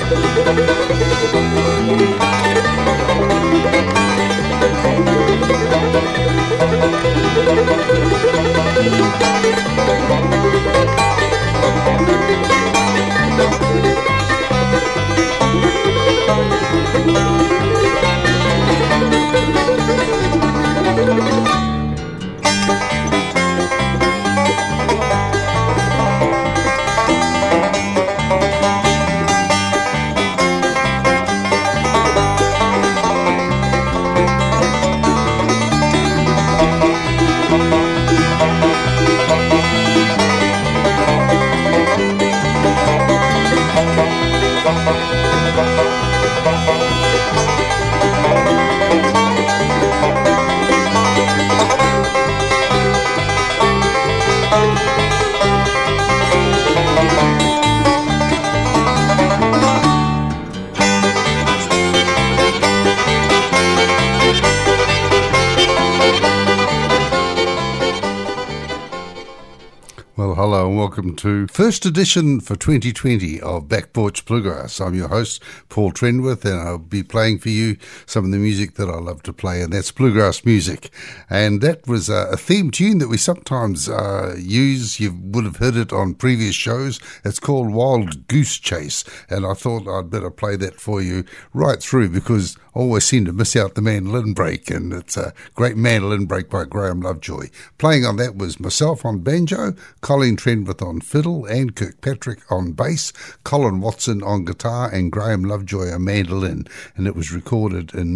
Well, hello and welcome to first edition for 2020 of Back Porch Bluegrass. I'm your host, Paul Trenworth, and I'll be playing for you some of the music that I love to play, and that's bluegrass music. And that was a theme tune that we sometimes use. You would have heard it on previous shows. It's called Wild Goose Chase, and I thought I'd better play that for you right through because I always seem to miss out the mandolin break, and it's a great mandolin break by Graham Lovejoy. Playing on that was myself on banjo, Colleen Trenworth on fiddle, Anne Kirkpatrick on bass, Colin Watson on guitar, and Graham Lovejoy on mandolin. And it was recorded in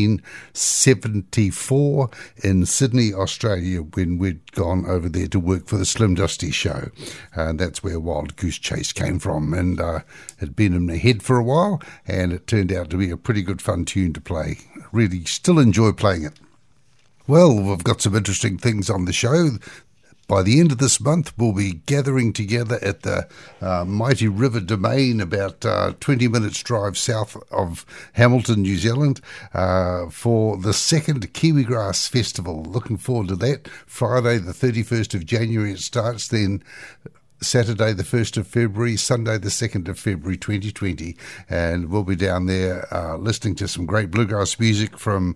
1974 in Sydney, Australia, when we'd gone over there to work for the Slim Dusty show. And that's where Wild Goose Chase came from. And it had been in my head for a while, and it turned out to be a pretty good fun tune to play. Really still enjoy playing it. Well, we've got some interesting things on the show. By the end of this month, we'll be gathering together at the Mighty River Domain, about 20 minutes drive south of Hamilton, New Zealand, for the second Kiwigrass Festival. Looking forward to that. Friday, the 31st of January it starts, then Saturday the 1st of February, Sunday the 2nd of February 2020, and we'll be down there listening to some great bluegrass music from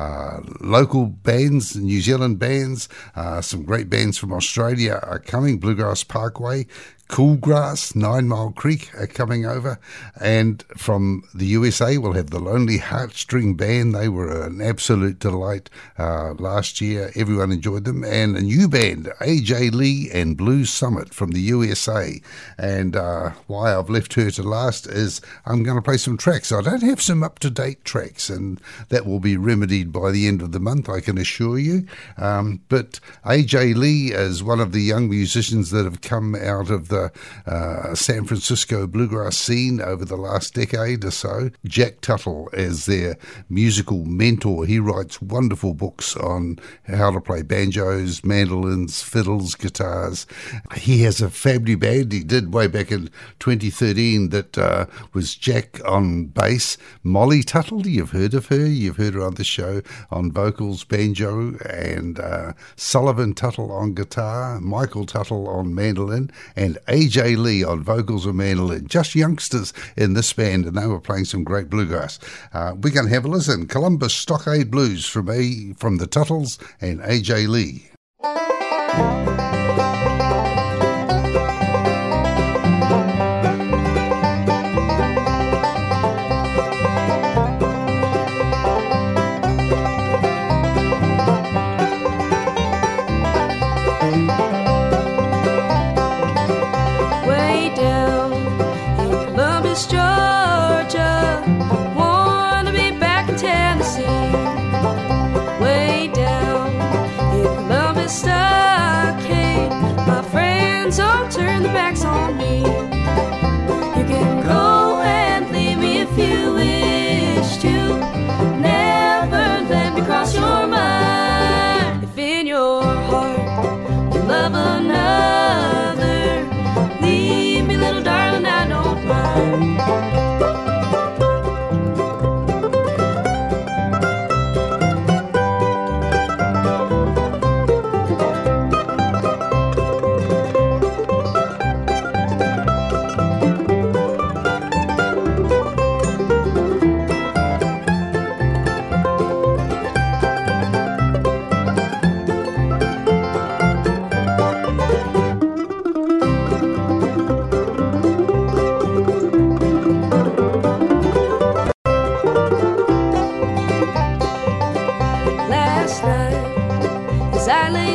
local bands, New Zealand bands, some great bands from Australia are coming, Bluegrass Parkway, Cool Grass, 9 Mile Creek are coming over, and from the USA we'll have the Lonely Heartstring Band. They were an absolute delight last year. Everyone enjoyed them. And a new band, AJ Lee and Blues Summit from the USA. And why I've left her to last is I'm going to play some tracks. I don't have some up-to-date tracks, and that will be remedied by the end of the month, I can assure you. But AJ Lee is one of the young musicians that have come out of the San Francisco bluegrass scene over the last decade or so. Jack Tuttle is their musical mentor. He writes wonderful books on how to play banjos, mandolins, fiddles, guitars. He has a family band he did way back in 2013 that was Jack on bass, Molly Tuttle, you've heard of her, you've heard her on the show, on vocals, banjo, and Sullivan Tuttle on guitar, Michael Tuttle on mandolin, and AJ Lee on vocals and mandolin. Just youngsters in this band, and they were playing some great bluegrass. We're going to have a listen. Columbus Stockade Blues from the Tuttles and AJ Lee.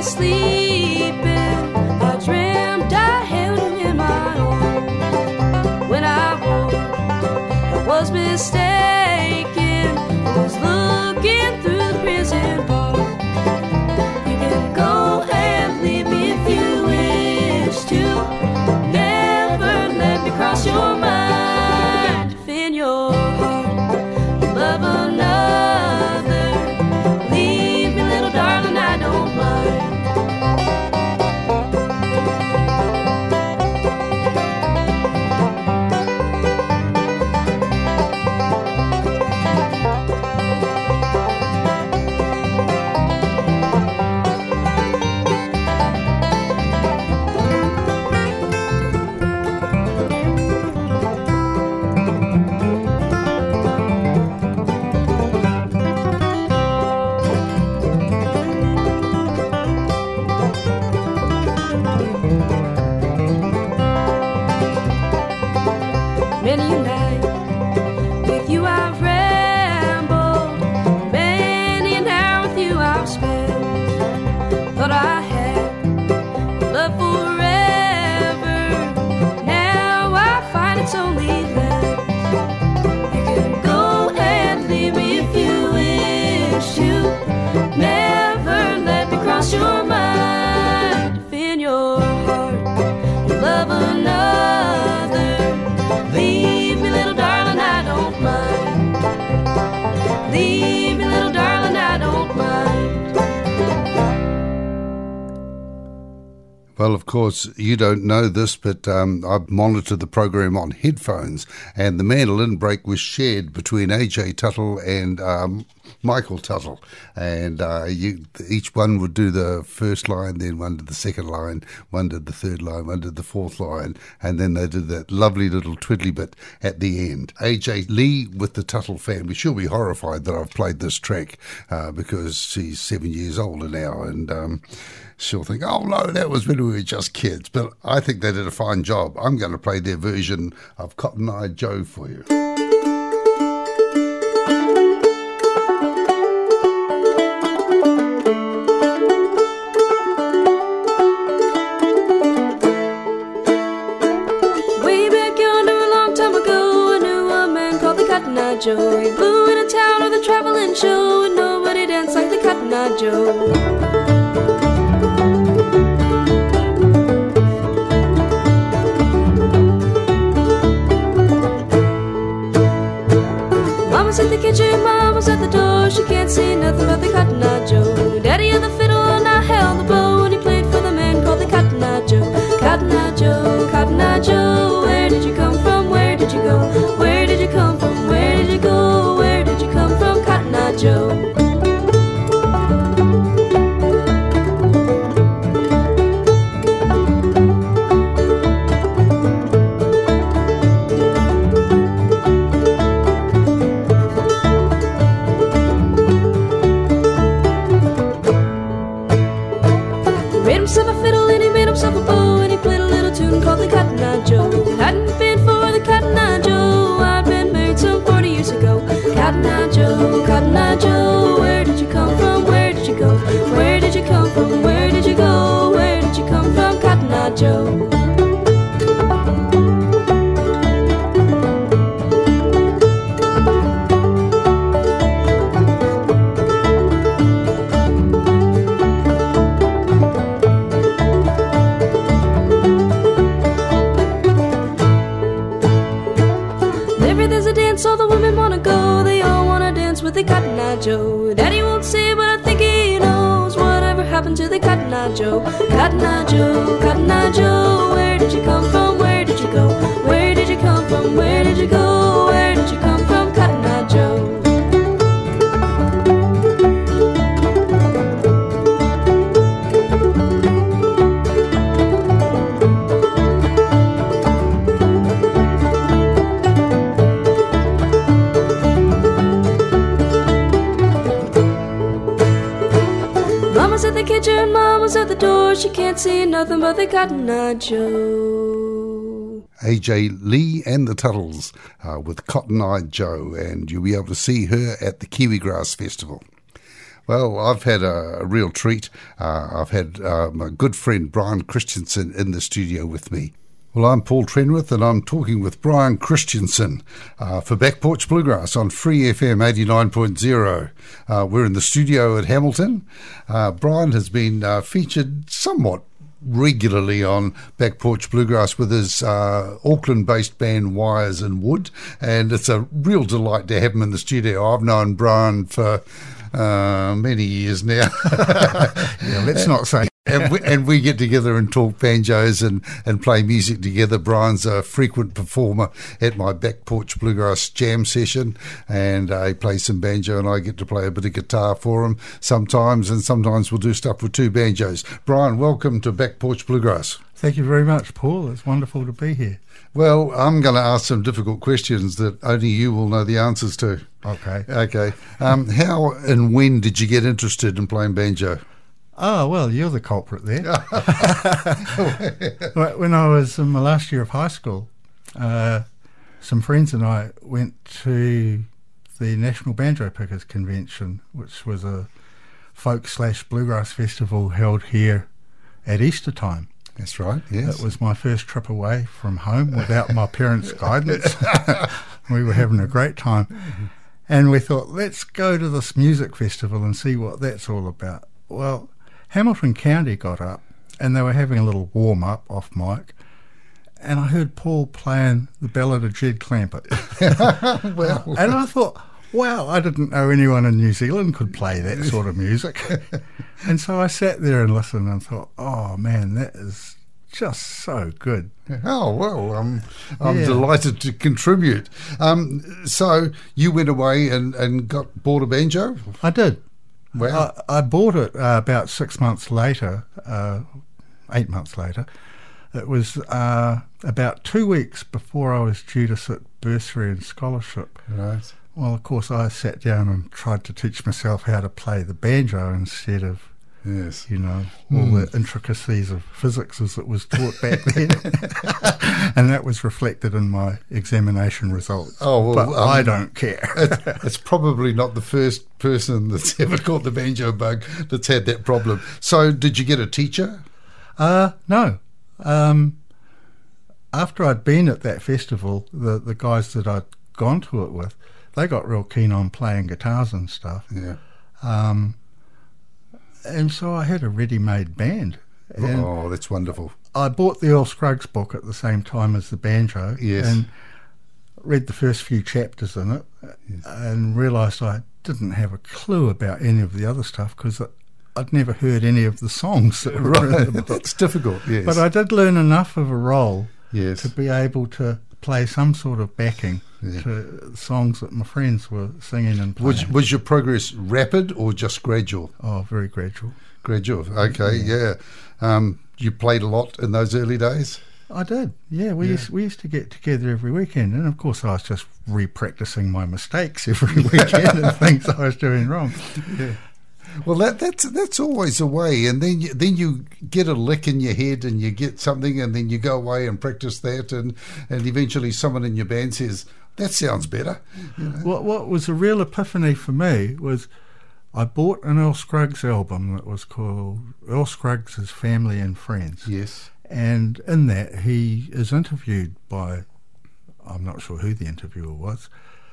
sleeping, I dreamt I held you in my arms. When I woke, I was mistaken. I was looking through the prison bars. You can go and leave me if you wish to. Never let me cross your mind. If in your heart you love another, leave me, little darling, I don't mind. Many a night with you I've rambled, many an hour with you I've spent. Thought I had love forever, now I find it's only less. You can go and leave me if you wish to. Never let me cross your mind. If in your heart you love another, leave me, little darling, I don't mind. Leave me, little darling, I don't mind. Well, of course, you don't know this, but I've monitored the program on headphones, and the mandolin break was shared between AJ Tuttle and Michael Tuttle, and each one would do the first line, then one did the second line, one did the third line, one did the fourth line, and then they did that lovely little twiddly bit at the end. AJ Lee with the Tuttle family, she'll be horrified that I've played this track because she's 7 years older now, and she'll think, oh no, that was when we were just kids. But I think they did a fine job. I'm going to play their version of Cotton Eye Joe for you. Way back yonder a long time ago, I knew a man called the Cotton Eye Joe. He blew in a town with a traveling show, and nobody danced like the Cotton Eye Joe. Mama's at the kitchen, Mama's at the door. She can't see nothing but the Cotton Eye Joe. Daddy had the fiddle and I held the bow, and he played for the man called the Cotton Eye Joe. Cotton Eye Joe, Cotton Eye Joe, where did you come from? Where did you go? Where did you come from? Where did you go? Where did you come from? Cotton Eye Joe. Made himself a fiddle and he made himself a bow, and he played a little tune called the Cotton Eye Joe. Hadn't been for the Cotton Eye Joe, I'd been married some 40 years ago. Cotton Eye Joe, Cotton Eye Joe, where did you come from? Where did you go? Where did you come from? Where did you go? Where did you come from? Cotton Eye Joe. There's a dance, all the women wanna go. They all wanna dance with the Cotton Eye Joe. Daddy won't say, but I think he knows whatever happened to the Cotton Eye Joe. Cotton Eye Joe, Cotton Eye Joe, where did you come from? Where did you go? Where did you come from? Where did you go? Where did you come from? Cotton Eye Joe. Mama's at the kitchen, Mama's at the door. She can't see nothing but the Cotton Eye Joe. AJ Lee and the Tuttles with Cotton Eye Joe, and you'll be able to see her at the Kiwi Grass Festival. Well, I've had a real treat. I've had my good friend Brian Christensen in the studio with me. Well, I'm Paul Trenwith, and I'm talking with Brian Christensen for Back Porch Bluegrass on Free FM 89.0. We're in the studio at Hamilton. Brian has been featured somewhat regularly on Back Porch Bluegrass with his Auckland-based band Wires and Wood, and it's a real delight to have him in the studio. I've known Brian for many years now. Yeah, let's not say. And we get together and talk banjos and play music together. Brian's a frequent performer at my Back Porch Bluegrass jam session, and he plays some banjo, and I get to play a bit of guitar for him sometimes, and sometimes we'll do stuff with two banjos. Brian, welcome to Back Porch Bluegrass. Thank you very much, Paul. It's wonderful to be here. Well, I'm going to ask some difficult questions that only you will know the answers to. Okay. How and when did you get interested in playing banjo? Oh, well, you're the culprit there. When I was in my last year of high school, some friends and I went to the National Banjo Pickers Convention, which was a folk/bluegrass festival held here at Easter time. That's right, yes. It was my first trip away from home without my parents' guidance. We were having a great time. And we thought, let's go to this music festival and see what that's all about. Well, Hamilton County got up and they were having a little warm-up off mic, and I heard Paul playing the Ballad of Jed Clampett. And I thought, wow, I didn't know anyone in New Zealand could play that sort of music. And so I sat there and listened and thought, oh man, that is just so good. Oh, well, I'm delighted to contribute. So you went away and bought a banjo? I did. Wow. I bought it about 6 months later, 8 months later. It was about 2 weeks before I was due to sit bursary and scholarship. Right. Well, of course, I sat down and tried to teach myself how to play the banjo instead of, yes, all the intricacies of physics as it was taught back then. And that was reflected in my examination results. Oh, well, but I don't care. It's probably not the first person that's ever caught the banjo bug that's had that problem. So did you get a teacher? No. After I'd been at that festival, the guys that I'd gone to it with, they got real keen on playing guitars and stuff. Yeah. And so I had a ready-made band. And oh, that's wonderful. I bought the Earl Scruggs book at the same time as the banjo. Yes. And read the first few chapters in it, and realised I didn't have a clue about any of the other stuff because I'd never heard any of the songs that were in the book. That's difficult, yes. But I did learn enough of a role yes. to be able to play some sort of backing to songs that my friends were singing and playing. Was your progress rapid or just gradual? Oh, very gradual. Gradual, okay, yeah. You played a lot in those early days? I did, yeah. We used to get together every weekend, and of course I was just re-practicing my mistakes every weekend and things I was doing wrong. Yeah. Well, that's always a way, and then you get a lick in your head, and you get something, and then you go away and practice that, and eventually someone in your band says, "That sounds better." What was a real epiphany for me was I bought an Earl Scruggs album that was called Earl Scruggs' Family and Friends. Yes, and in that he is interviewed by, I'm not sure who the interviewer was.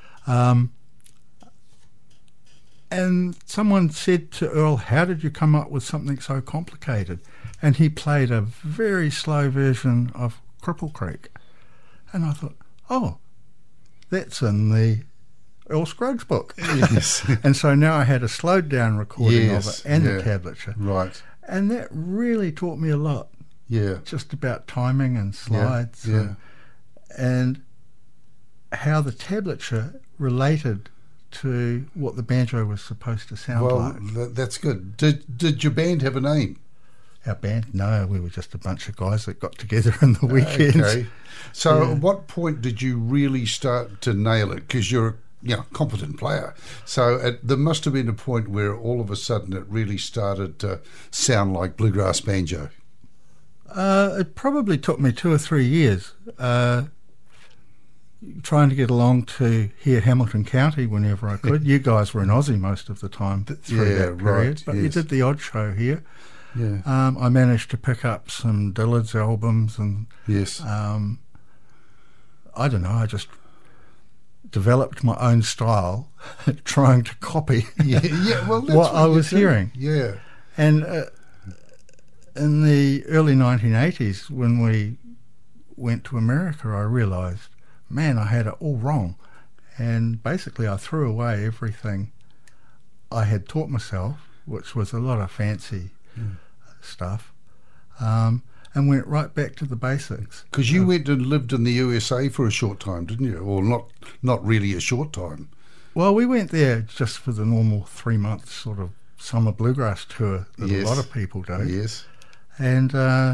And someone said to Earl, how did you come up with something so complicated? And he played a very slow version of Cripple Creek. And I thought, oh, that's in the Earl Scruggs book. Yes. And so now I had a slowed down recording of it and a tablature. Right. And that really taught me a lot. Yeah. Just about timing and slides. Yeah. And how the tablature related to what the banjo was supposed to sound like. Well, that's good. Did your band have a name? Our band? No, we were just a bunch of guys that got together in the weekends. Okay. So at what point did you really start to nail it? Because you're a competent player. So there must have been a point where all of a sudden it really started to sound like bluegrass banjo. It probably took me 2 or 3 years. trying to get along to hear Hamilton County whenever I could. You guys were in Aussie most of the time through that period, right, but you did the odd show here. Yeah. I managed to pick up some Dillard's albums, and Yes. I don't know, I just developed my own style, trying to copy Well, that's what I you was do. hearing. Yeah. And in the early 1980s, when we went to America, I realised, man, I had it all wrong. And basically I threw away everything I had taught myself, which was a lot of fancy stuff, and went right back to the basics. Because you went and lived in the USA for a short time, didn't you? Or not really a short time. Well, we went there just for the normal 3-month sort of summer bluegrass tour that Yes. a lot of people do. Yes. And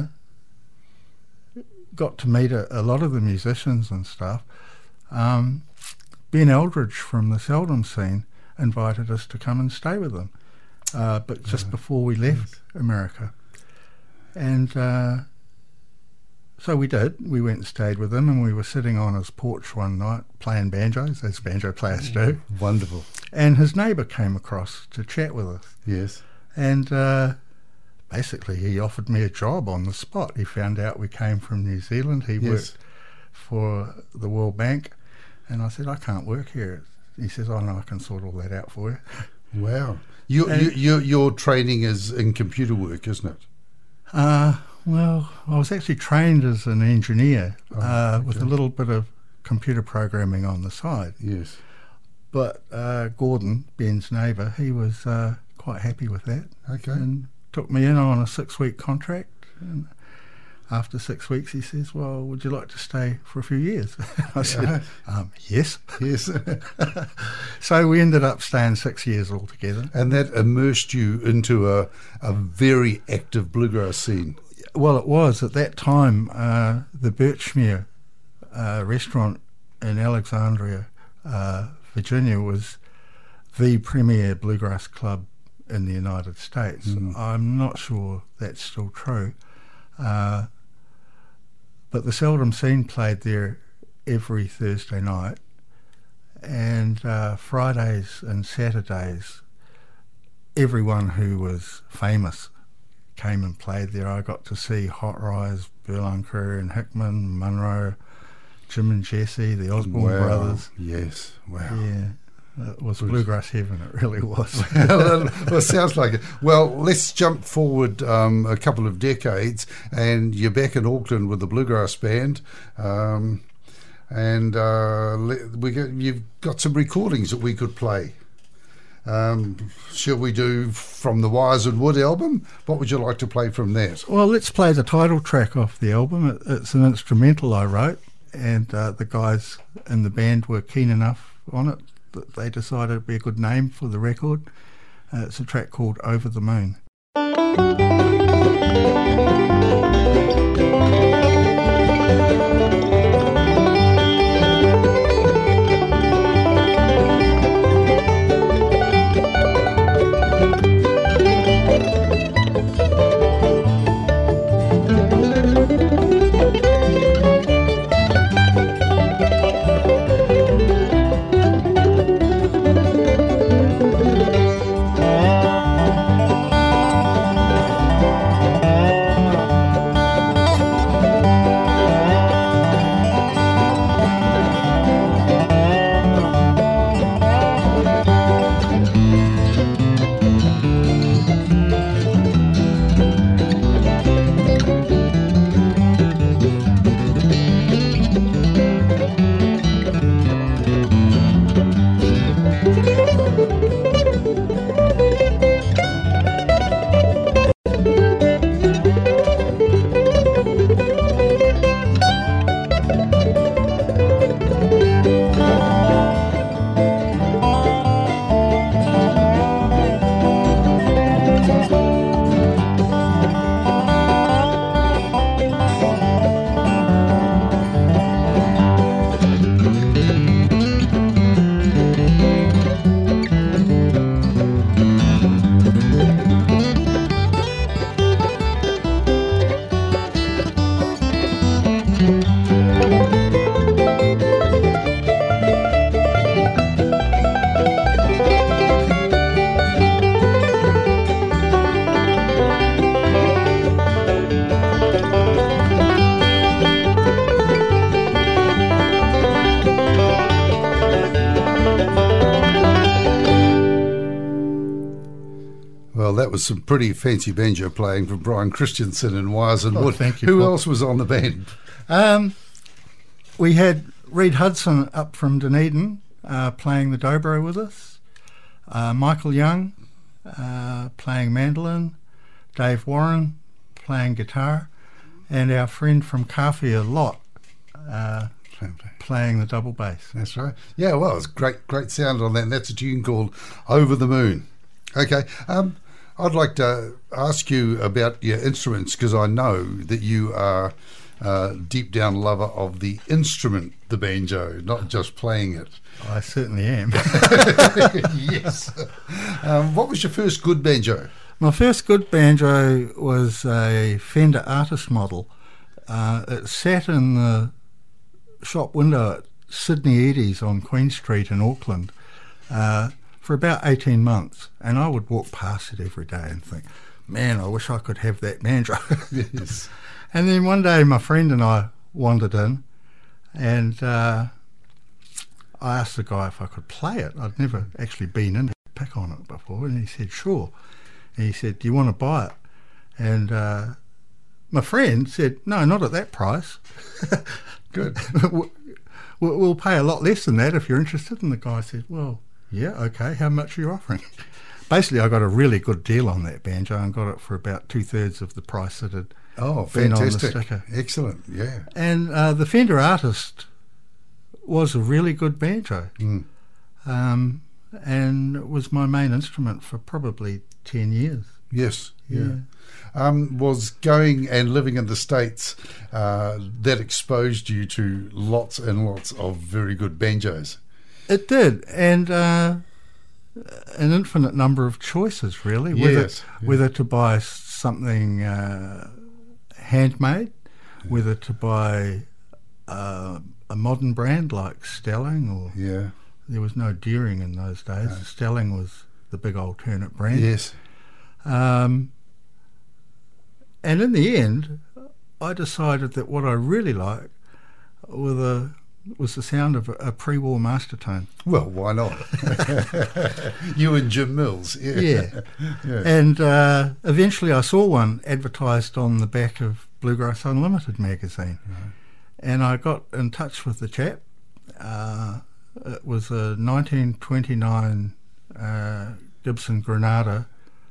got to meet a lot of the musicians and stuff. Ben Eldridge from the Seldom Scene invited us to come and stay with them, but just before we left America. And so we did. We went and stayed with him, and we were sitting on his porch one night playing banjos, as banjo players do. Wonderful. And his neighbour came across to chat with us. Yes. And basically he offered me a job on the spot. He found out we came from New Zealand. He worked for the World Bank. And I said, I can't work here. He says, oh no, I can sort all that out for you. Wow. Your training is in computer work, isn't it? Well, I was actually trained as an engineer with a little bit of computer programming on the side. Yes. But Gordon, Ben's neighbour, he was quite happy with that. Okay. And took me in on a 6-week contract. And after 6 weeks, he says, well, would you like to stay for a few years? I said, yes. Yes. So we ended up staying 6 years altogether. And that immersed you into a very active bluegrass scene. Well, it was. At that time, the Birchmere restaurant in Alexandria, Virginia, was the premier bluegrass club in the United States. I'm not sure that's still true. But the Seldom Scene played there every Thursday night, and Fridays and Saturdays, everyone who was famous came and played there. I got to see Hot Rise, Berlin and Hickman, Munro, Jim and Jesse, the Osborne brothers. Yes. Wow. Yeah. It was bluegrass heaven, it really was. Well, it sounds like it. Well, let's jump forward a couple of decades, and you're back in Auckland with the Bluegrass Band, and you've got some recordings that we could play. Shall we do from the Wires and Wood album? What would you like to play from that? Well, let's play the title track off the album. It's an instrumental I wrote, and the guys in the band were keen enough on it that they decided it'd be a good name for the record. It's a track called Over the Moon. Well, that was some pretty fancy banjo playing from Brian Christensen and Wires and Wood. Thank you, Who Paul. else was on the band? We had Reed Hudson up from Dunedin playing the dobro with us, Michael Young playing mandolin, Dave Warren playing guitar, and our friend from Kawhia, Lot, playing the double bass. That's right. Yeah, well, it's great sound on that, and that's a tune called Over the Moon. Okay, I'd like to ask you about your instruments, because I know that you are deep down lover of the instrument, the banjo, not just playing it. I certainly am. Yes. What was your first good banjo? My first good banjo was a Fender Artist model. It sat in the shop window at Sydney Edie's on Queen Street in Auckland for about 18 months, and I would walk past it every day and think, man, I wish I could have that banjo. Yes. And then one day my friend and I wandered in, and I asked the guy if I could play it. I'd never actually been in to pick on it before, and he said, sure. And he said, do you want to buy it? And my friend said, no, not at that price. Good. We'll pay a lot less than that if you're interested. And the guy said, well, yeah, okay, how much are you offering? Basically, I got a really good deal on that banjo and got it for about 2/3 of the price that had Oh, been on the fantastic. sticker. Excellent, yeah. And the Fender Artist was a really good banjo. And it was my main instrument for probably 10 years. Yes, yeah. Was going and living in the States that exposed you to lots and lots of very good banjos? It did, and an infinite number of choices, really. Yes, Whether to buy something handmade, whether to buy a modern brand like Stelling, or Yeah. there was no Deering in those days. No. Stelling was the big alternate brand. Yes. And in the end, I decided that what I really liked was the sound of a pre-war master tone. Well, why not? You and Jim Mills. Yeah. Yeah. And eventually I saw one advertised on the back of Bluegrass Unlimited magazine. And I got in touch with the chap. It was a 1929 Gibson Granada,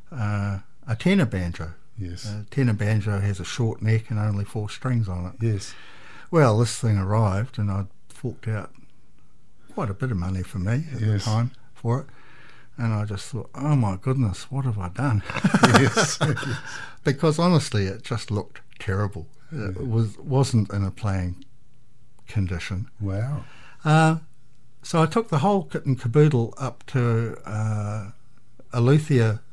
a tenor banjo. Yes. Tenor banjo has a short neck and only 4 strings on it. Yes. Well, this thing arrived and I'd forked out quite a bit of money for me at the Yes. time for it. And I just thought, oh my goodness, what have I done? Yes. Because honestly, it just looked terrible. It wasn't in a playing condition. Wow. So I took the whole kit and caboodle up to a luthier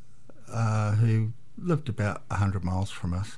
who lived about 100 miles from us,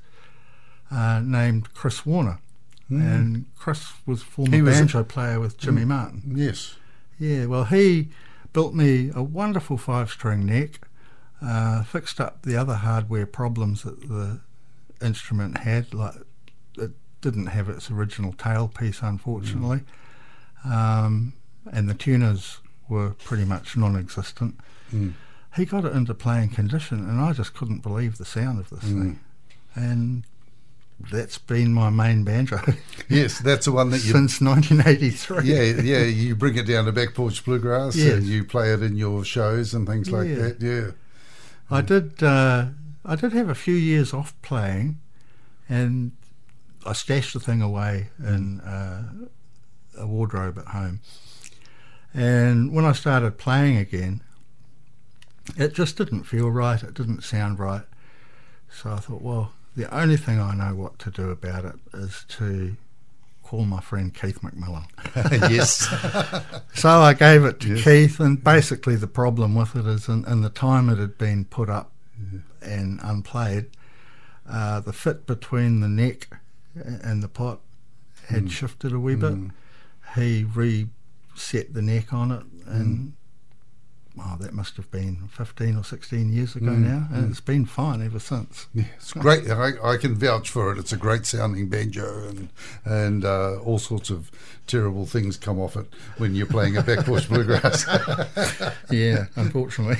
named Chris Warner. And Chris was a former banjo player with Jimmy Martin. Yes. Yeah, well, he built me a wonderful 5-string neck, fixed up the other hardware problems that the instrument had, like it didn't have its original tailpiece, unfortunately, and the tuners were pretty much non-existent. He got it into playing condition, and I just couldn't believe the sound of this thing. And that's been my main banjo Yes, that's the one that you... since 1983. Yeah, you bring it down to Back Porch Bluegrass Yes. and you play it in your shows and things like Yeah. that, yeah. I did have a few years off playing, and I stashed the thing away in a wardrobe at home. And when I started playing again, it just didn't feel right. It didn't sound right. So I thought, well, the only thing I know what to do about it is to call my friend Keith McMillan. Yes. So I gave it to Keith, and basically the problem with it is in the time it had been put up and unplayed, the fit between the neck and the pot had shifted a wee bit. He reset the neck on it, and that must have been 15 or 16 years ago now, and it's been fine ever since. Yeah, it's great. I can vouch for it. It's a great sounding banjo, and all sorts of terrible things come off it when you're playing a backbush bluegrass. Yeah, unfortunately.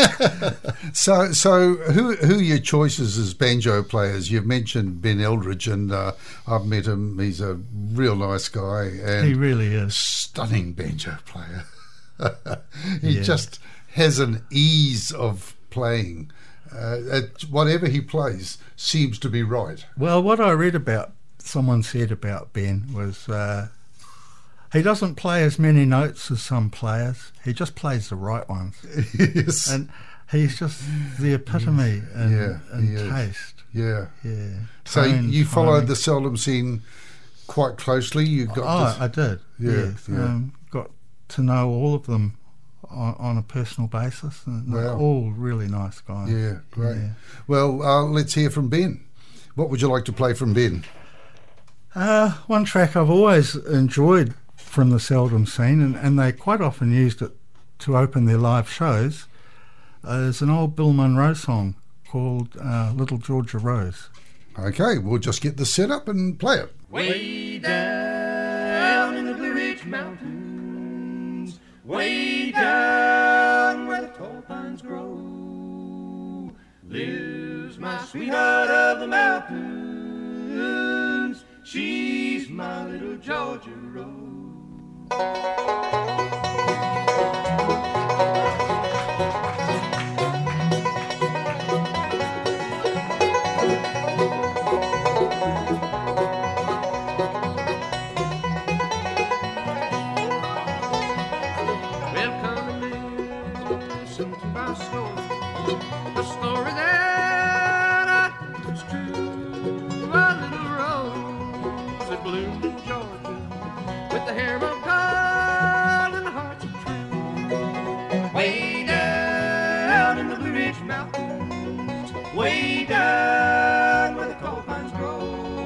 So who are your choices as banjo players? You've mentioned Ben Eldridge, and I've met him. He's a real nice guy, and He really is. stunning banjo player. He just has an ease of playing. Whatever he plays seems to be right. Well, what I read about, someone said about Ben was he doesn't play as many notes as some players. He just plays the right ones. Yes. And he's just the epitome in he is. taste. Yeah. Yeah. So Tone, you followed timing. the Seldom Scene quite closely. You got I did. Yeah, Yes. yeah. Got to know all of them on a personal basis, and they're Wow. all really nice guys. Yeah, great. Yeah. Well, let's hear from Ben. What would you like to play from Ben? One track I've always enjoyed from the Seldom Scene, and they quite often used it to open their live shows, is an old Bill Monroe song called Little Georgia Rose. Okay, we'll just get the setup and play it. Way down in the Blue Ridge Mountains, way down where the tall pines grow, lives my sweetheart of the mountains. She's my little Georgia Rose. Listen to my story, the story that I think is true. A little rose that bloomed in Georgia with the hair of gold and the hearts of true. Way down in the Blue Ridge Mountains, way down where the coal pines grow,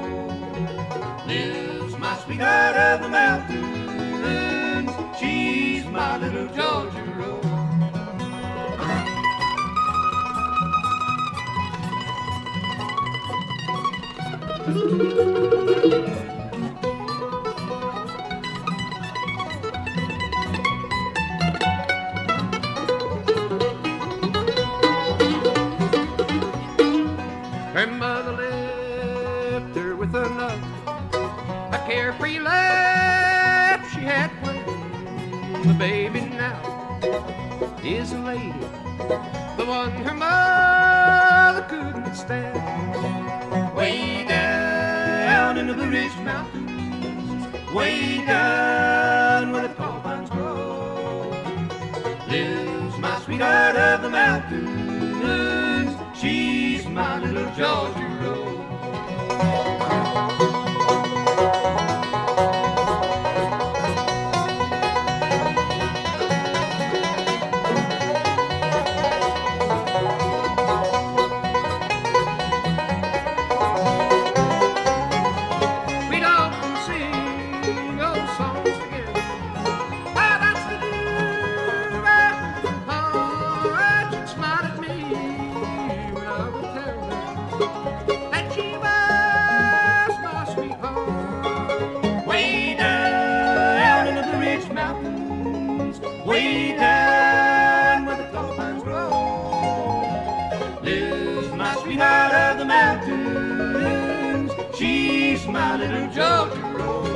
lives my sweetheart of the mountains. She's my little Georgia Rose. Grandmother left her with another, a carefree life she had planned. The baby now is a lady, the one her mother couldn't stand. Way down in the Blue Ridge Mountains, way down where the tall pines grow, lives my sweetheart of the mountains. She's my little Georgia Rose. We'd often sing old songs together. How that's to do right. Oh, she'd smile at me when I would tell her that she was my sweetheart. Way down in the Blue Ridge Mountains, way down where the tall pines grow, lives my sweetheart of the mountains. She's my little Georgia Rose.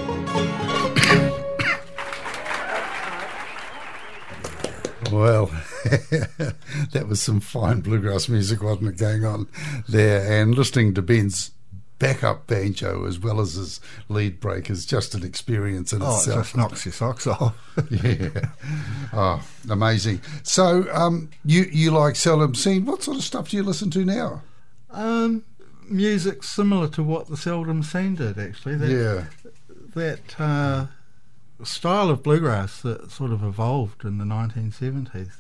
Well, that was some fine bluegrass music, wasn't it, going on there? And listening to Ben's backup banjo as well as his lead break is just an experience in Oh, it itself. just knocks your socks off. Yeah. Oh, amazing. So you like Seldom Scene. What sort of stuff do you listen to now? Music similar to what the Seldom Scene did, actually. That style of bluegrass that sort of evolved in the 1970s,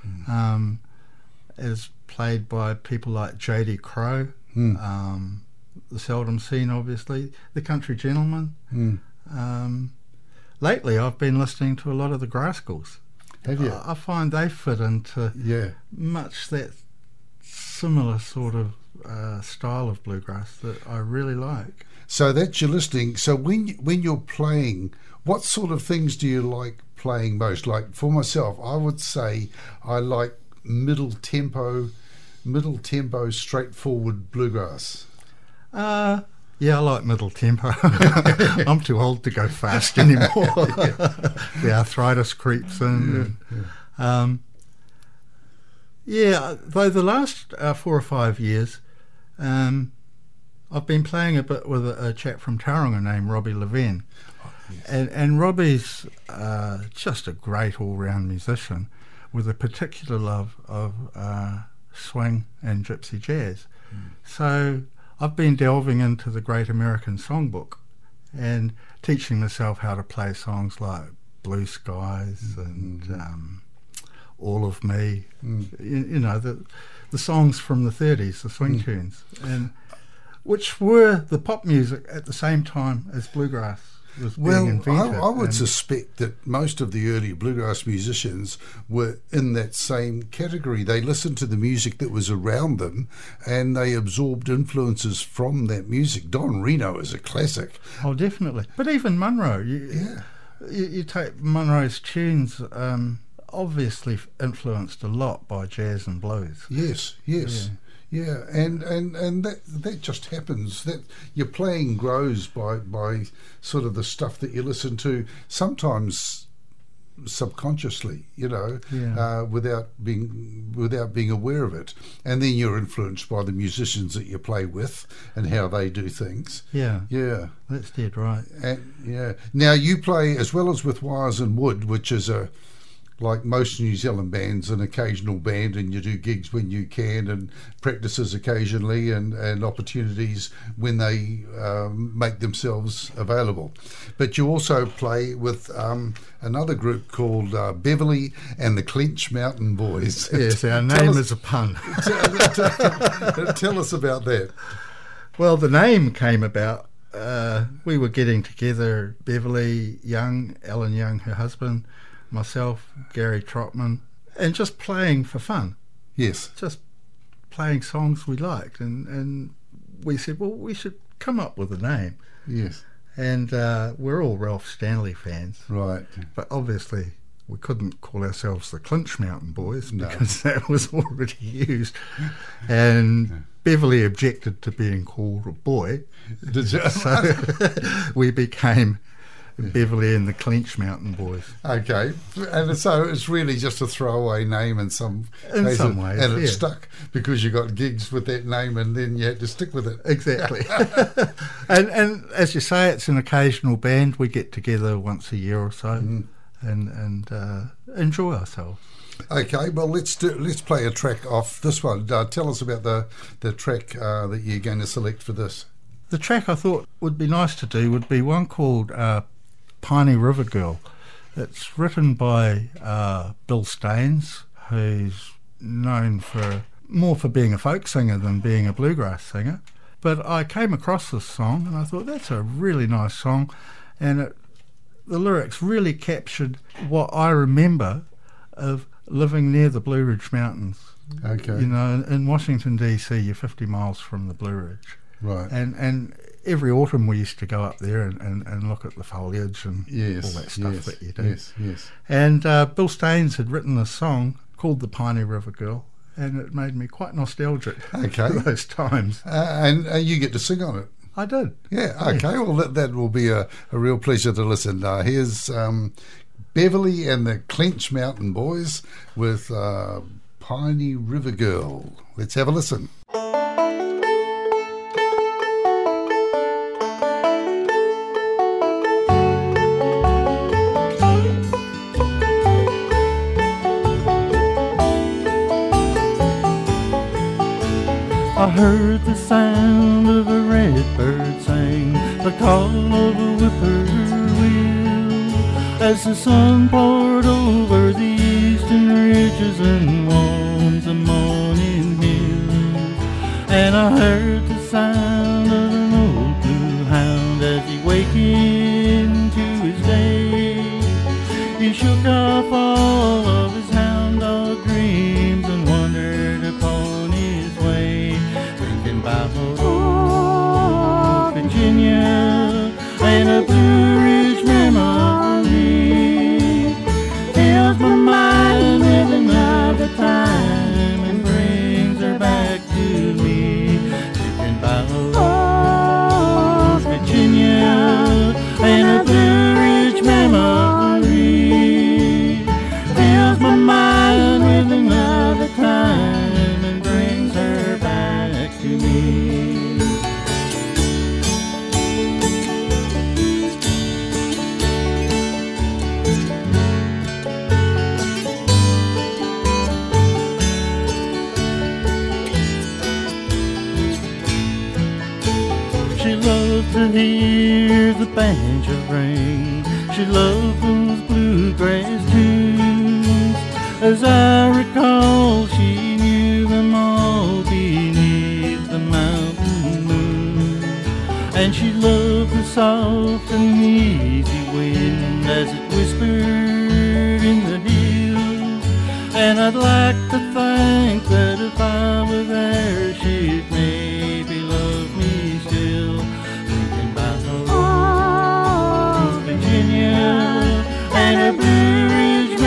is played by people like J.D. Crowe, the Seldom Scene, obviously, the Country Gentlemen. Lately, I've been listening to a lot of the Graskels. Have you? I find they fit into Yeah. much that similar sort of style of bluegrass that I really like. So that's your listening. So when you're playing, what sort of things do you like playing most? Like for myself, I would say I like middle tempo, straightforward bluegrass. Yeah, I like middle tempo. I'm too old to go fast anymore. The arthritis creeps in. Though the last 4 or 5 years, I've been playing a bit with a chap from Tauranga named Robbie Levine. And Robbie's just a great all-round musician with a particular love of swing and gypsy jazz. So I've been delving into the Great American Songbook and teaching myself how to play songs like Blue Skies and All of Me, you know, the songs from the 30s, the swing tunes, and which were the pop music at the same time as bluegrass was being invented. I would suspect that most of the early bluegrass musicians were in that same category. They listened to the music that was around them and they absorbed influences from that music. Don Reno is a classic. Oh, definitely. But even Munro, you take Munro's tunes, obviously influenced a lot by jazz and blues. Yes. Yeah, and that just happens. That your playing grows by sort of the stuff that you listen to, sometimes subconsciously, you know, without being aware of it, and then you're influenced by the musicians that you play with and how they do things. Yeah, that's dead right. And now you play as well as with Wires and Wood, which is like most New Zealand bands, an occasional band, and you do gigs when you can and practices occasionally and opportunities when they make themselves available. But you also play with another group called Beverly and the Clench Mountain Boys. Yes, our name is a pun. Tell us about that. Well, the name came about, we were getting together, Beverly Young, Ellen Young, her husband, myself, Gary Trotman, and just playing for fun. Yes. Just playing songs we liked. And we said, well, we should come up with a name. Yes. And we're all Ralph Stanley fans. Right. But obviously we couldn't call ourselves the Clinch Mountain Boys because that was already used. And Beverly objected to being called a boy. Did you? So we became Beverly and the Clench Mountain Boys. Okay, and so it's really just a throwaway name in some ways, and it stuck because you got gigs with that name, and then you had to stick with it. Exactly. and as you say, it's an occasional band. We get together once a year or so, and enjoy ourselves. Okay, well let's play a track off this one. Tell us about the track that you're going to select for this. The track I thought would be nice to do would be one called Piney River Girl. It's written by Bill Staines, who's known more for being a folk singer than being a bluegrass singer. But I came across this song and I thought that's a really nice song, and the lyrics really captured what I remember of living near the Blue Ridge Mountains. Okay. You know, in Washington DC, you're 50 miles from the Blue Ridge. Right. And every autumn we used to go up there and look at the foliage and all that stuff that you do. Yes. And Bill Staines had written a song called The Piney River Girl, and it made me quite nostalgic for those times. And you get to sing on it. I did. Yeah, okay. Well, that will be a real pleasure to listen. Here's Beverly and the Clench Mountain Boys with Piney River Girl. Let's have a listen. I heard the sound of a redbird sing, the call of a whippoorwill, as the sun poured over the eastern ridges and warms the morning hills. And I heard the sound of an old blue hound as he wakened to his day. He shook off all banjo rang. She loved those bluegrass tunes. As I recall, she knew them all beneath the mountain moon. And she loved the soft and easy wind as it whispered in the hills. And I'd like to think that if I were there, she'd maybe love me still. Thinking about old Virginia and her Blue Ridge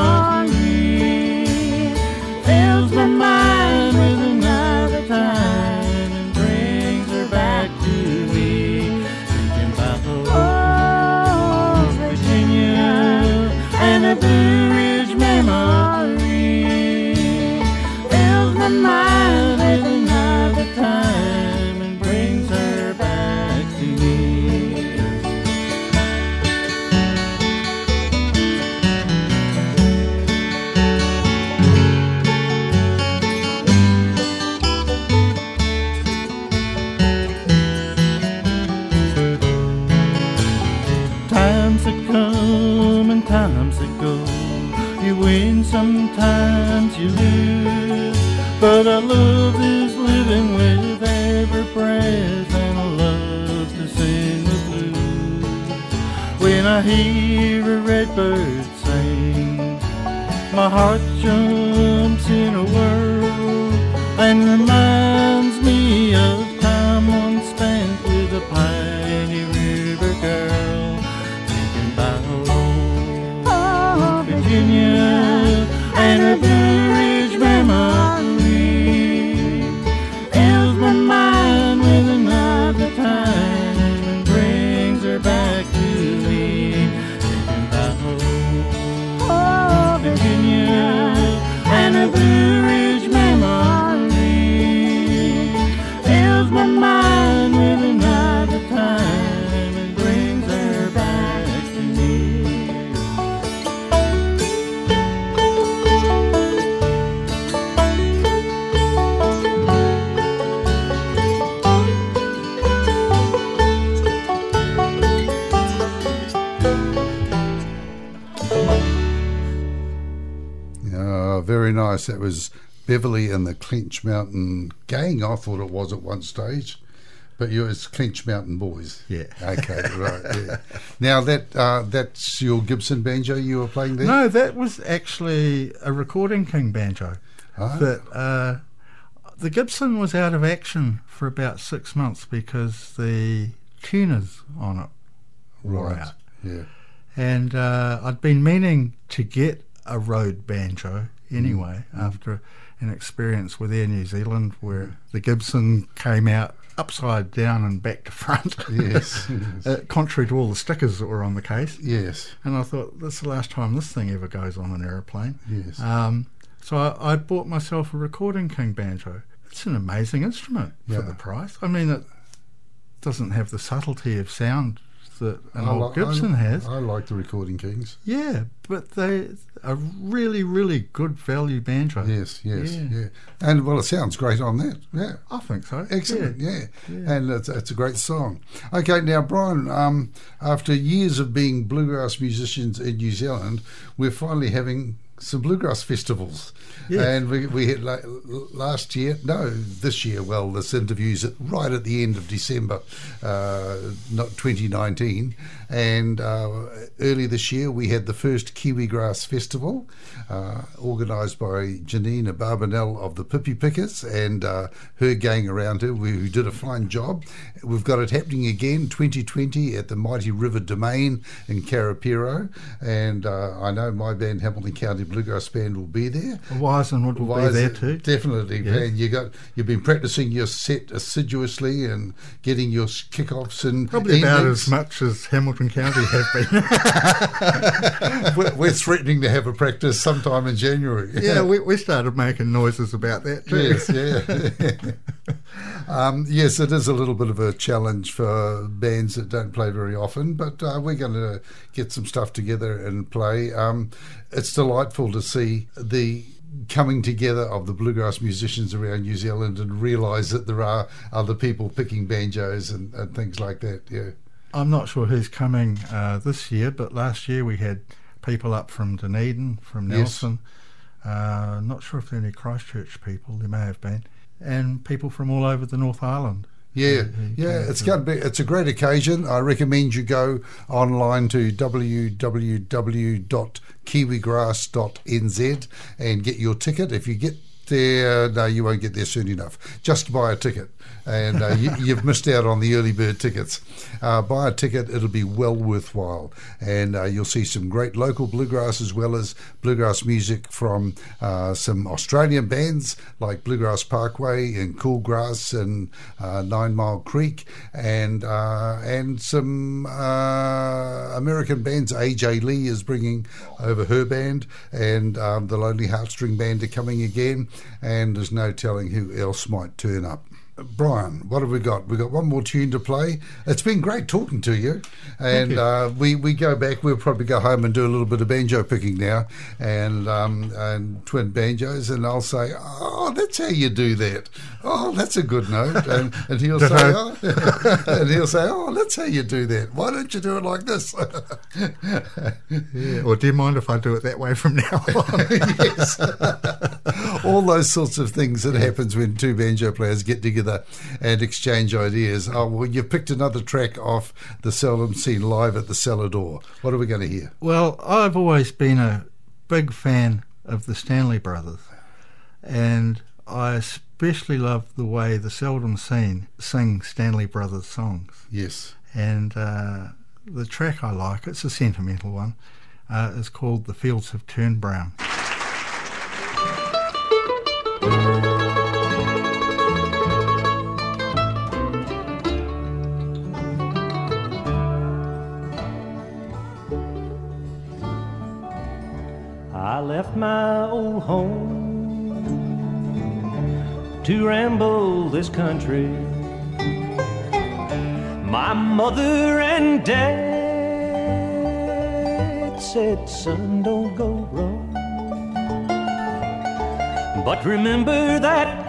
memory fills my mind with another time and brings her back to me. Thinking about old Virginia and her Blue Ridge memory fills my mind with another time and brings her back to me. Times that come and times that go, you win, sometimes you lose. But I love this living with every breath, and I love to sing the blues. When I hear a redbird sing, my heart jumps in a whirl and reminds me of time once spent with a Piney River girl. Thinking about old Virginia and her Blue Ridge memory fills my mind with another time and brings her back to me. Thinking about old Virginia and her Blue Ridge memory fills my mind with another time and brings her back to me. Very nice. That was Beverly and the Clench Mountain Gang. I thought it was at one stage, but it's Clench Mountain Boys. Yeah. Okay, right. Yeah. Now that's your Gibson banjo you were playing there? No, that was actually a Recording King banjo. Ah. But the Gibson was out of action for about 6 months because the tuners on it wore Right. out. Yeah. And I'd been meaning to get a Rode banjo anyway after an experience with Air New Zealand where the Gibson came out upside down and back to front. Yes. Contrary to all the stickers that were on the case. Yes. And I thought, this is the last time this thing ever goes on an aeroplane. Yes. So I bought myself a Recording King banjo. It's an amazing instrument for Yeah. the price. I mean, it doesn't have the subtlety of sound that an old Gibson has. I like the Recording Kings. Yeah, but they are really, really good value banjo. Yes, yes, Yeah. yeah. And, well, it sounds great on that. Yeah. I think so. Excellent, yeah. And it's a great song. Okay, now, Brian, after years of being bluegrass musicians in New Zealand, we're finally having some bluegrass festivals. Yes. And we had this year, well, this interview's right at the end of December, not 2019. And early this year, we had the first Kiwi Grass Festival, organised by Janina Barbanel of the Pippi Pickers and her gang around her, who did a fine job. We've got it happening again, 2020, at the Mighty River Domain in Karapiro. And I know my band, Hamilton County Bluegrass Band, will be there. Wisenwood will be there too. Definitely, Yes. and you've been practicing your set assiduously and getting your kickoffs and Probably about endings. as much as Hamilton County have been. We're threatening to have a practice sometime in January. Yeah, we started making noises about that too. Yes, yeah. Yes, it is a little bit of a challenge for bands that don't play very often, but we're going to get some stuff together and play. It's delightful to see the coming together of the bluegrass musicians around New Zealand and realise that there are other people picking banjos and things like that. Yeah. I'm not sure who's coming this year, but last year we had people up from Dunedin, from Nelson. Not sure if there are any Christchurch people. There may have been, and people from all over the North Island. Yeah, it's going to be. It's a great occasion. I recommend you go online to www.kiwigrass.nz and get your ticket. If you get there, no, you won't get there soon enough. Just buy a ticket, and you've missed out on the early bird tickets. Buy a ticket; it'll be well worthwhile, and you'll see some great local bluegrass as well as bluegrass music from some Australian bands like Bluegrass Parkway and Cool Grass and 9 Mile Creek, and some American bands. AJ Lee is bringing over her band, and the Lonely Heartstring Band are coming again. And there's no telling who else might turn up. Brian, what have we got? We've got one more tune to play. It's been great talking to you. And we go back. We'll probably go home and do a little bit of banjo picking now and twin banjos. And I'll say, oh, that's how you do that. Oh, that's a good note. And he'll say, oh, that's how you do that. Why don't you do it like this? Yeah. Or do you mind if I do it that way from now on? Yes. All those sorts of things that happens when two banjo players get together and exchange ideas. Oh, well, you've picked another track off the Seldom Seen live at the Cellar Door. What are we going to hear? Well, I've always been a big fan of the Stanley Brothers, and I especially love the way the Seldom Seen sing Stanley Brothers songs. Yes. And the track I like, it's a sentimental one, is called The Fields Have Turned Brown. I left my old home to ramble this country. My mother and dad said, son, don't go wrong. But remember that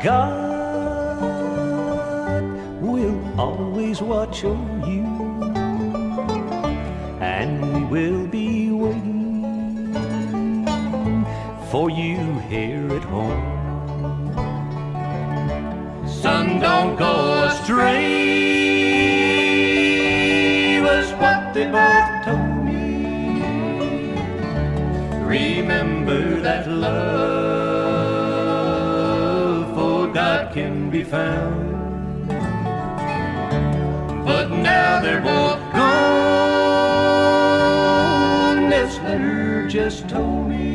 God will always watch over you, and we will be waiting for you here at home. Son, don't go astray was what they both told me. Remember that love for God can be found. But now they're both gone, this letter just told me.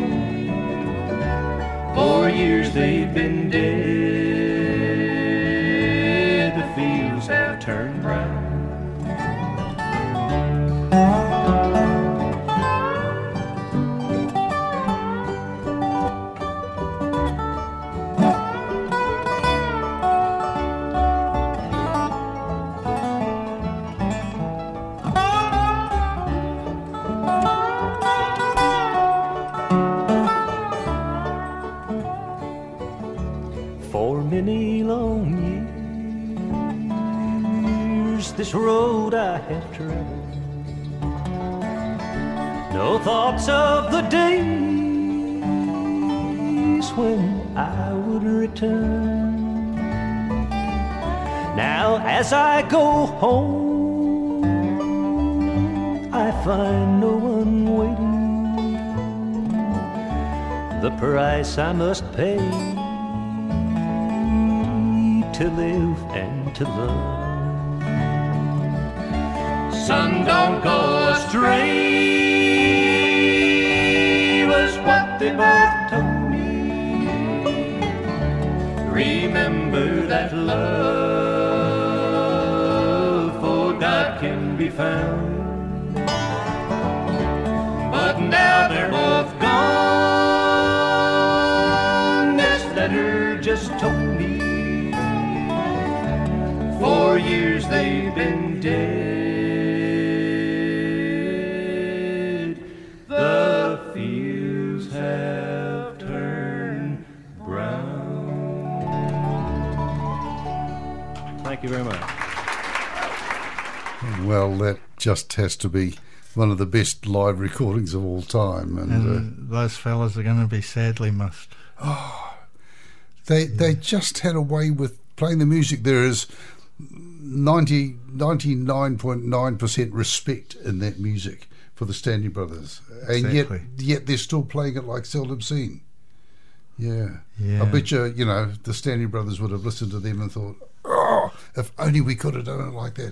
4 years they've been dead, the fields have turned brown. Many long years this road I have traveled, no thoughts of the days when I would return. Now as I go home, I find no one waiting. The price I must pay to live and to love. Son, don't go astray was what they both told me. Remember that love for God can be found. But now they're both gone, this letter just told me. 4 years they've been dead, the fields have turned brown. Thank you very much. Well, that just has to be one of the best live recordings of all time. And those fellas are going to be sadly missed. They just had a way with playing the music. There is 99.9% respect in that music for the Stanley Brothers. And Exactly. yet they're still playing it like seldom seen. Yeah. Yeah. I bet you, the Stanley Brothers would have listened to them and thought, oh, if only we could have done it like that.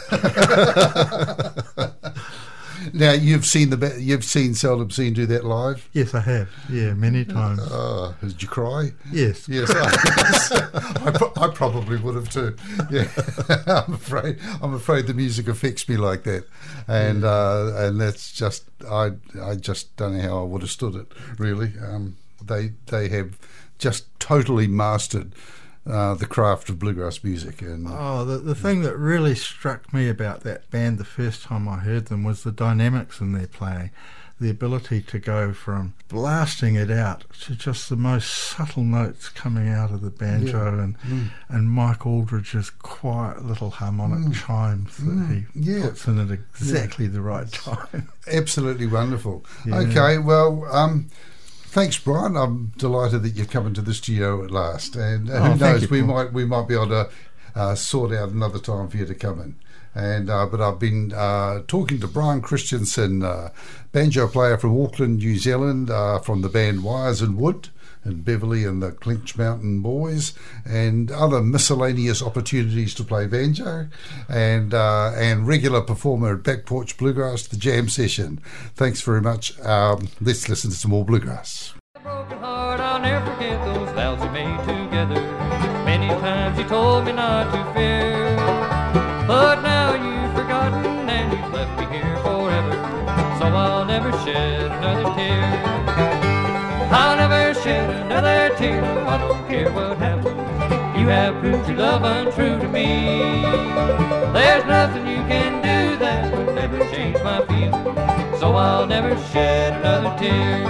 Now, you've seen Seldom Seen do that live? Yes, I have. Yeah, many times. Did you cry? Yes. Yes, I probably would have too. Yeah, I'm afraid the music affects me like that, and that's just I just don't know how I would have stood it. Really, they have just totally mastered the craft of bluegrass music. And The thing that really struck me about that band the first time I heard them was the dynamics in their playing. The ability to go from blasting it out to just the most subtle notes coming out of the banjo and Mike Aldridge's quiet little harmonic chimes that he puts in at exactly the right time. Absolutely wonderful. Yeah. Okay, well, thanks, Brian. I'm delighted that you've come into the studio at last. And who knows, we might be able to sort out another time for you to come in. And but I've been talking to Brian Christensen, banjo player from Auckland, New Zealand, from the band Wires and Wood, and Beverly and the Clinch Mountain Boys, and other miscellaneous opportunities to play banjo, and regular performer at Back Porch Bluegrass, the jam session. Thanks very much. Let's listen to some more bluegrass. Broken heart, I'll never forget those vows we made together. Many times you told me not to fear, but now you've forgotten and you've left me here forever. So I'll never shed another tear. I'll never shed another tear. I don't care what happens. You have proved your love untrue to me. There's nothing you can do that will ever change my feelings. So I'll never shed another tear.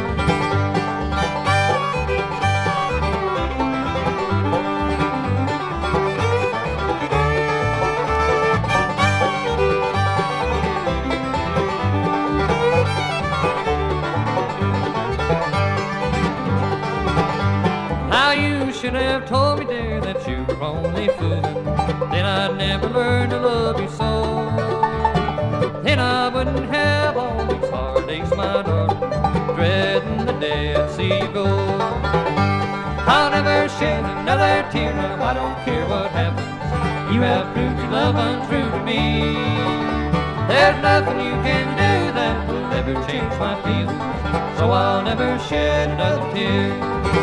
Should have told me, dear, that you were only fooling. Then I'd never learn to love you so. Then I wouldn't have all these heartaches, my darling, dreading the day I'd see you go. I'll never shed another tear. Now I don't care what happens. You have proved your love untrue to me. There's nothing you can do that will ever change my feelings. So I'll never shed another tear.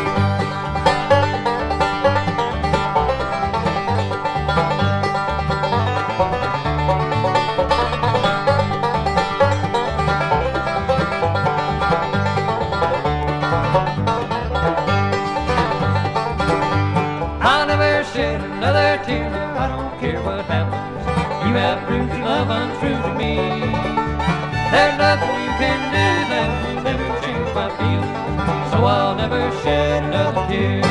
Another tear, I don't care what happens. You have proved your love untrue to me. There's nothing you can do that will never change my feelings. So I'll never shed another tear.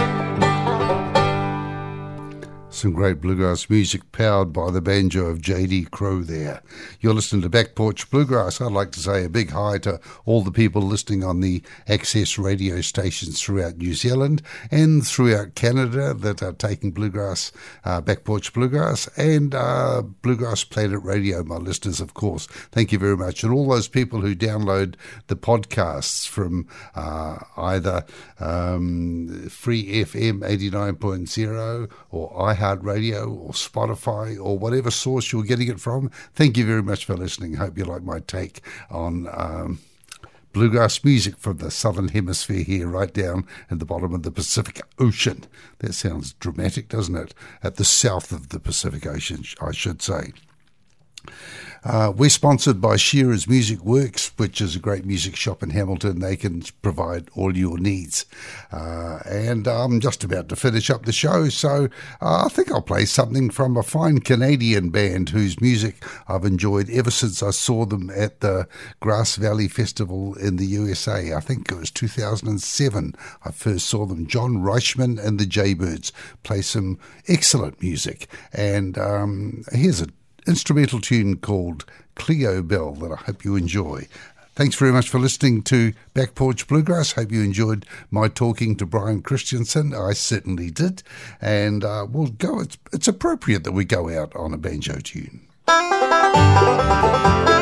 Some great bluegrass music powered by the banjo of J.D. Crowe there. You're listening to Back Porch Bluegrass. I'd like to say a big hi to all the people listening on the access radio stations throughout New Zealand and throughout Canada that are taking bluegrass, Back Porch Bluegrass, and Bluegrass Planet Radio, my listeners, of course. Thank you very much. And all those people who download the podcasts from either Free FM 89.0 or iHeart Radio or Spotify or whatever source you're getting it from. Thank you very much for listening. Hope you like my take on bluegrass music from the southern hemisphere here, right down at the bottom of the Pacific Ocean. That sounds dramatic, doesn't it? At the south of the Pacific Ocean, I should say. We're sponsored by Shearer's Music Works, which is a great music shop in Hamilton. They can provide all your needs. And I'm just about to finish up the show, so I think I'll play something from a fine Canadian band whose music I've enjoyed ever since I saw them at the Grass Valley Festival in the USA. I think it was 2007 I first saw them. John Reichman and the Jaybirds play some excellent music. And here's an instrumental tune called Cleo Bell that I hope you enjoy. Thanks very much for listening to Back Porch Bluegrass. Hope you enjoyed my talking to Brian Christensen. I certainly did. And we'll go. It's appropriate that we go out on a banjo tune.